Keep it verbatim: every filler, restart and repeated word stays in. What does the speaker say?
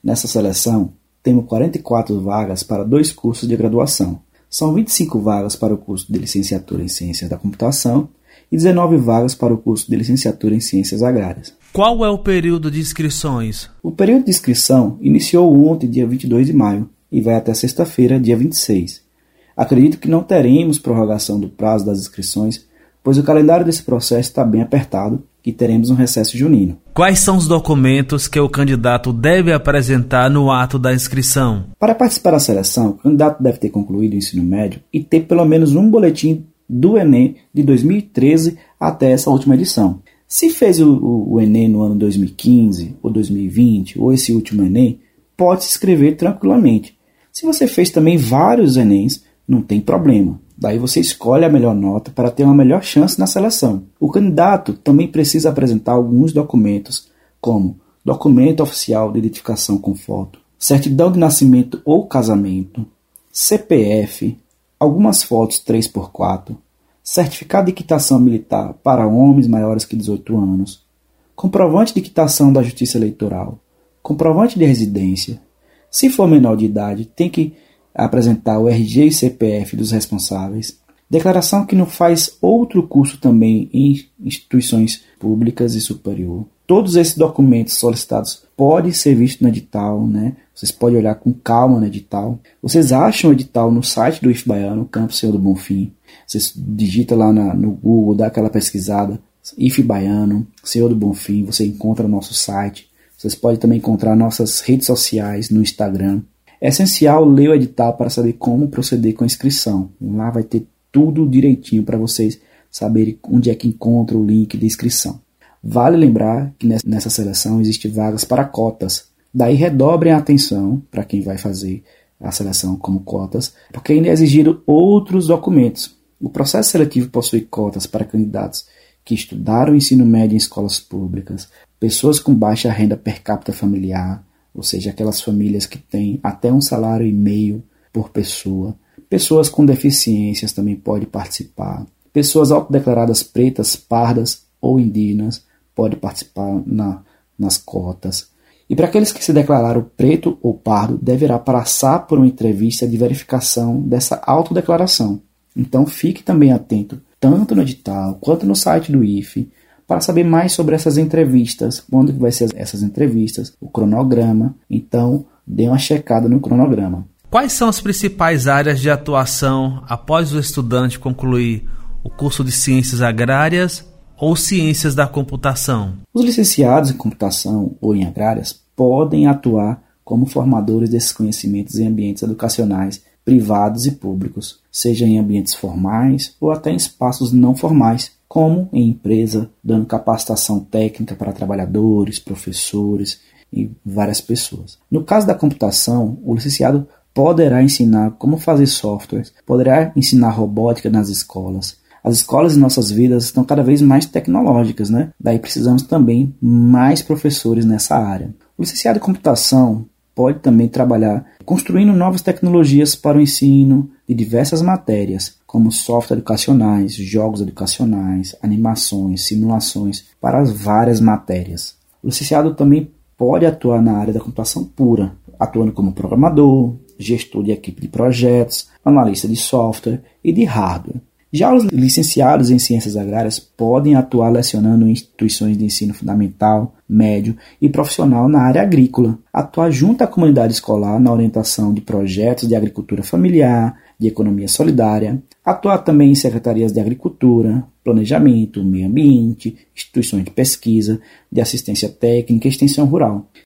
Nessa seleção, temos quarenta e quatro vagas para dois cursos de graduação. São vinte e cinco vagas para o curso de licenciatura em Ciências da Computação e dezenove vagas para o curso de licenciatura em Ciências Agrárias. Qual é o período de inscrições? O período de inscrição iniciou ontem, dia vinte e dois de maio, e vai até sexta-feira, dia vinte e seis. Acredito que não teremos prorrogação do prazo das inscrições, pois o calendário desse processo está bem apertado e teremos um recesso junino. Quais são os documentos que o candidato deve apresentar no ato da inscrição? Para participar da seleção, o candidato deve ter concluído o ensino médio e ter pelo menos um boletim do Enem de dois mil e treze até essa última edição. Se fez o, o, o Enem no ano dois mil e quinze, ou dois mil e vinte, ou esse último Enem, pode se inscrever tranquilamente. Se você fez também vários Enems, não tem problema. Daí você escolhe a melhor nota para ter uma melhor chance na seleção. O candidato também precisa apresentar alguns documentos, como documento oficial de identificação com foto, certidão de nascimento ou casamento, C P F, algumas fotos três por quatro, certificado de quitação militar para homens maiores que dezoito anos, comprovante de quitação da Justiça Eleitoral, comprovante de residência. Se for menor de idade, tem que apresentar o R G e C P F dos responsáveis, declaração que não faz outro curso também em instituições públicas e superior. Todos esses documentos solicitados podem ser vistos no edital, né? Vocês podem olhar com calma no edital. Vocês acham o edital no site do I F Baiano, Campus Senhor do Bonfim. Vocês digitam lá na, no Google, dá aquela pesquisada, I F Baiano, Senhor do Bonfim, você encontra o nosso site. Vocês podem também encontrar nossas redes sociais no Instagram. É essencial ler o edital para saber como proceder com a inscrição. Lá vai ter tudo direitinho para vocês saberem onde é que encontra o link de inscrição. Vale lembrar que nessa seleção existem vagas para cotas. Daí redobrem a atenção para quem vai fazer a seleção como cotas, porque ainda é exigido outros documentos. O processo seletivo possui cotas para candidatos que estudaram ensino médio em escolas públicas, pessoas com baixa renda per capita familiar, ou seja, aquelas famílias que têm até um salário e meio por pessoa. Pessoas com deficiências também podem participar. Pessoas autodeclaradas pretas, pardas ou indígenas podem participar na, nas cotas. E para aqueles que se declararam preto ou pardo, deverá passar por uma entrevista de verificação dessa autodeclaração. Então fique também atento, tanto no edital quanto no site do I F, para saber mais sobre essas entrevistas, quando vai ser essas entrevistas, o cronograma. Então, dê uma checada no cronograma. Quais são as principais áreas de atuação após o estudante concluir o curso de Ciências Agrárias ou Ciências da Computação? Os licenciados em Computação ou em Agrárias podem atuar como formadores desses conhecimentos em ambientes educacionais privados e públicos, seja em ambientes formais ou até em espaços não formais, como em empresa, dando capacitação técnica para trabalhadores, professores e várias pessoas. No caso da computação, o licenciado poderá ensinar como fazer softwares, poderá ensinar robótica nas escolas. As escolas em nossas vidas estão cada vez mais tecnológicas, né? Daí precisamos também mais professores nessa área. O licenciado em computação pode também trabalhar construindo novas tecnologias para o ensino de diversas matérias, como software educacionais, jogos educacionais, animações, simulações, para as várias matérias. O licenciado também pode atuar na área da computação pura, atuando como programador, gestor de equipe de projetos, analista de software e de hardware. Já os licenciados em Ciências Agrárias podem atuar lecionando em instituições de ensino fundamental, médio e profissional na área agrícola, atuar junto à comunidade escolar na orientação de projetos de agricultura familiar, de economia solidária, atuar também em secretarias de agricultura, planejamento, meio ambiente, instituições de pesquisa, de assistência técnica e extensão rural.